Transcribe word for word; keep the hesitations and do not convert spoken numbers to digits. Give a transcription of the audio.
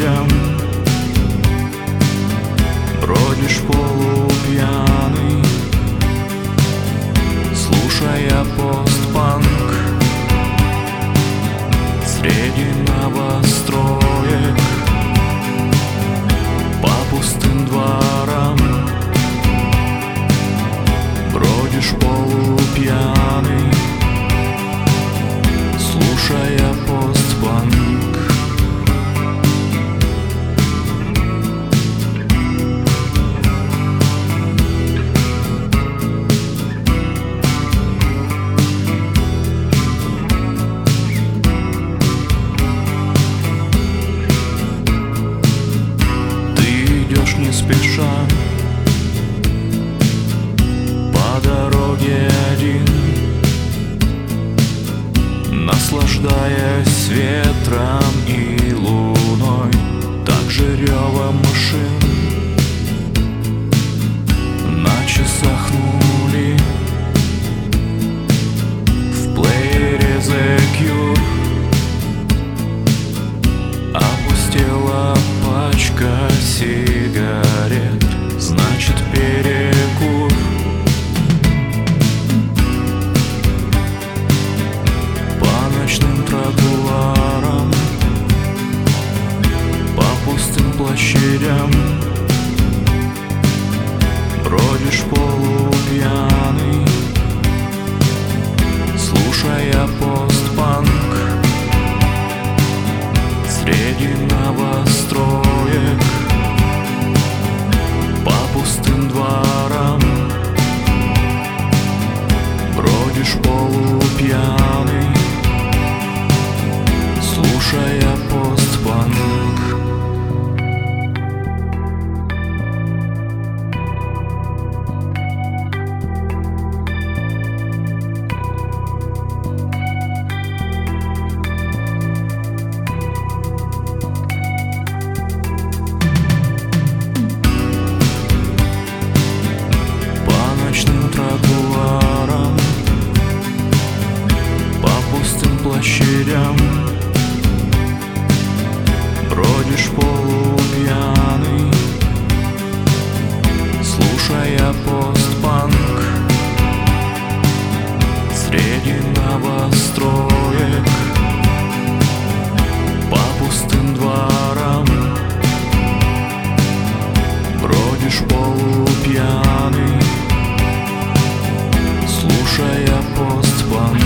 площадям, бродишь полупьяный, слушая постпанк среди новостроек по пустым дворам. Бродишь полупьяный, слушая постпанк. Не спеша по дороге один, наслаждаясь ветром и луной, также ревом машин. На часах нули, в плеере The Cure опустела пачка сигарет, значит перекур. По ночным тротуарам, по пустым площадям, бродишь полупьяный, слушая постпанк среди новостроек по пустым дворам. Бродишь полупьяный, слушая постпанк. Тротуарам, по пустым площадям, бродишь полупьяный, слушая постпанк среди новостроек по пустым дворам. Бродишь полупьяный, слушая постпанк.